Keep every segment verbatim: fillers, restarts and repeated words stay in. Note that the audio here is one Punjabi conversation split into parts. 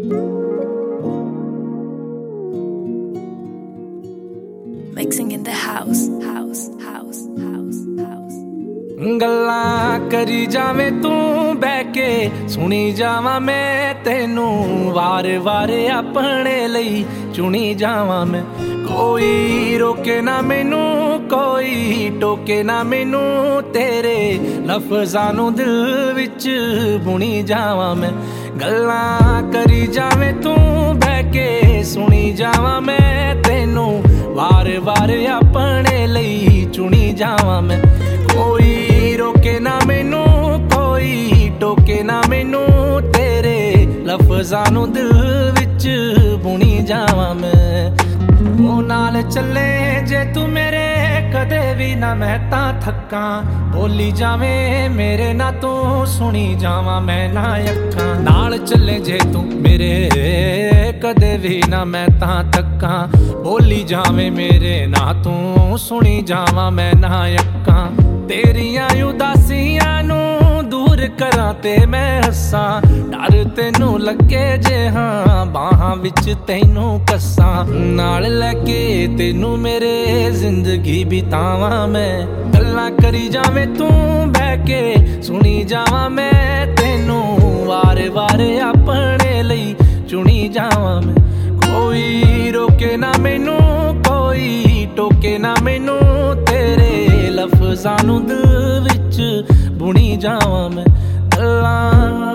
Mixing in the house, house, house, house, house. ਗੱਲਾਂ ਕਰੀ ਜਾਵੇਂ ਤੂੰ ਬਹਿ ਕੇ ਸੁਣੀ ਜਾਵਾਂ ਮੈਂ ਤੈਨੂੰ ਵਾਰ-ਵਾਰ ਆਪਣੇ ਲਈ ਚੁਣੀ ਜਾਵਾਂ ਮੈਂ ਕੋਈ ਰੋਕੇ ਨਾ ਮੈਨੂੰ ਕੋਈ ਟੋਕੇ ਨਾ ਮੈਨੂੰ ਤੇਰੇ ਲਫ਼ਜ਼ਾਂ ਨੂੰ ਦਿਲ ਵਿੱਚ ਬੁਣੀ ਜਾਵਾਂ ਮੈਂ ਗੱਲਾਂ ਕਰੀ ਜਾਵੇਂ ਤੂੰ ਬਹਿ ਕੇ ਸੁਣੀ ਜਾਵਾਂ ਮੈਂ ਤੈਨੂੰ ਵਾਰ-ਵਾਰ ਆਪਣੇ ਲਈ ਚੁਣੀ ਜਾਵਾਂ ਮੈਂ ਕੋਈ ਰੋਕੇ ਨਾ ਮੈਨੂੰ ਕੋਈ ਟੋਕੇ ਨਾ ਮੈਨੂੰ ਤੇਰੇ ਲਫ਼ਜ਼ਾਂ ਨੂੰ ਦਿਲ ਵਿੱਚ ਬੁਣੀ ਜਾਵਾਂ ਮੈਂ ਉਹ ਨਾਲ ਚੱਲੇ ਜੇ ਤੂੰ ਮੇਰੇ ਕਦੇ ਵੀ ਨਾ ਮੈਂ ਤਾਂ ਥੱਕਾਂ ਬੋਲੀ ਜਾਵੇਂ ਮੇਰੇ ਨਾ ਤੂੰ ਸੁਣੀ ਜਾਵਾਂ ਮੈਂ ਨਾ ਅੱਖਾਂ ਨਾਲ ਚੱਲੇ ਜੇ ਤੂੰ ਮੇਰੇ ਕਦੇ ਵੀ ਨਾ ਮੈਂ ਤਾਂ ਥੱਕਾਂ ਬੋਲੀ ਜਾਵੇਂ ਮੇਰੇ ਨਾ ਤੂੰ ਸੁਣੀ ਜਾਵਾਂ ਮੈਂ ਨਾ ਅੱਖਾਂ ਤੇਰੀਆਂ ਉਦਾਸੀਆਂ ਨੂੰ ਦੂਰ ਕਰਾਂ ਤੇ ਮੈਂ ਹੱਸਾਂ ਡਰ ਤੈਨੂੰ ਲੱਗੇ ਜੇ ਹਾਂ ਬਾਹਾਂ ਵਿੱਚ ਤੈਨੂੰ ਕੱਸਾਂ ਨਾਲ ਲੈ ਕੇ ਤੈਨੂੰ ਮੇਰੇ ਜ਼ਿੰਦਗੀ ਬਿਤਾਵਾਂ ਮੈਂ ਗੱਲਾਂ ਕਰੀ ਜਾਵੇਂ ਤੂੰ ਬਹਿ ਕੇ ਸੁਣੀ ਜਾਵਾਂ ਮੈਂ ਤੈਨੂੰ ਵਾਰ-ਵਾਰ ਆਪਣੇ ਲਈ ਚੁਣੀ ਜਾਵਾਂ ਮੈਂ ਕੋਈ ਰੋਕੇ ਨਾ ਮੈਨੂੰ ਕੋਈ ਟੋਕੇ ਨਾ ਮੈਨੂੰ ਤੇਰੇ ਲਫ਼ਜ਼ਾਂ ਨੂੰ ਦਿਲ ਵਿੱਚ ਬੁਣੀ ਜਾਵਾਂ ਮੈਂ ਗੱਲਾਂ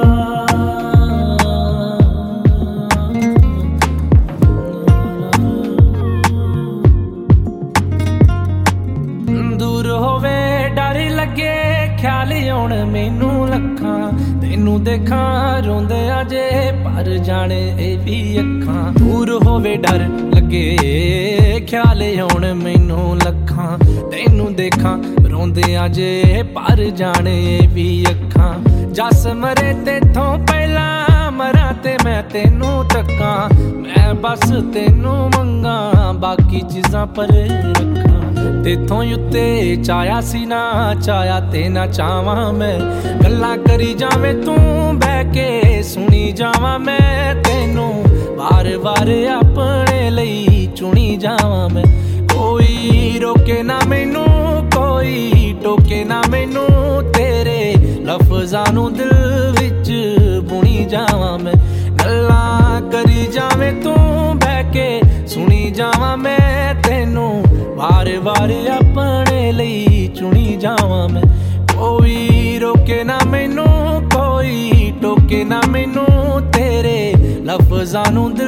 ਦੂਰ ਹੋਵੇ ਡਰ ਲੱਗੇ ਖਿਆਲ ਆਉਣ ਮੈਨੂੰ ਲੱਖਾਂ ਤੈਨੂੰ ਦੇਖਾਂ ਰੋਂਦੇ ਅਜੇ ਭਰ ਜਾਣੇ ਇਹ ਵੀ ਅੱਖਾਂ ਦੂਰ ਹੋਵੇ ਡਰ ਲੱਗੇ ਖਿਆਲ ਆਉਣ ਮੈਨੂੰ ਲੱਖਾਂ ਤੈਨੂੰ ਦੇਖਾਂ ਰੋਂਦੇ ਅਜੇ ਭਰ ਜਾਣੇ ਇਹ ਵੀ ਅੱਖਾਂ ਜਸ ਮਰੇ ਤੇਥੋਂ ਪਹਿਲਾਂ ਮਰਾਂ ਤੇ ਮੈਂ ਤੈਨੂੰ ਤੱਕਾਂ ਮੈਂ ਬਸ ਤੈਨੂੰ ਮੰਗਾਂ ਬਾਕੀ ਚੀਜ਼ਾਂ ਪਰੇ ਰੱਖਾਂ ਤੇਥੋਂ ਉੱਤੇ ਚਾਇਆ ਸੀ ਨਾ ਚਾਇਆ ਤੇ ਨਾ ਚਾਵਾਂ ਮੈਂ ਗੱਲਾਂ ਕਰੀ ਜਾਵੇਂ ਤੂੰ ਬਹਿ ਕੇ ਸੁਣੀ ਜਾਵਾਂ ਮੈਂ ਤੈਨੂੰ ਵਾਰ-ਵਾਰ ਆਪਣੇ ਲਈ ਚੁਣੀ ਜਾਵਾਂ ਮੈਂ ਕੋਈ ਰੋਕੇ ਨਾ ਮੈਨੂੰ ਕੋਈ ਟੋਕੇ ਨਾ ਮੈਨੂੰ ਤੇਰੇ ਲਫ਼ਜ਼ਾਂ ਨੂੰ ਦਿਲ ਵਿੱਚ ਬੁਣੀ ਜਾਵਾਂ ਮੈਂ ਗੱਲਾਂ ਕਰੀ ਜਾਵੇਂ ਤੂੰ ਬਹਿ ਕੇ ਸੁਣੀ ਜਾਵਾਂ ਮੈਂ ਤੈਨੂੰ ਵਾਰ-ਵਾਰ ਆਪਣੇ ਲਈ ਚੁਣੀ ਜਾਵਾਂ ਮੈਂ ਕੋਈ ਰੋਕੇ ਨਾ ਮੈਨੂੰ ਕੋਈ ਟੋਕੇ ਨਾ ਮੈਨੂੰ ਤੇਰੇ ਲਫ਼ਜ਼ਾਂ ਨੂੰ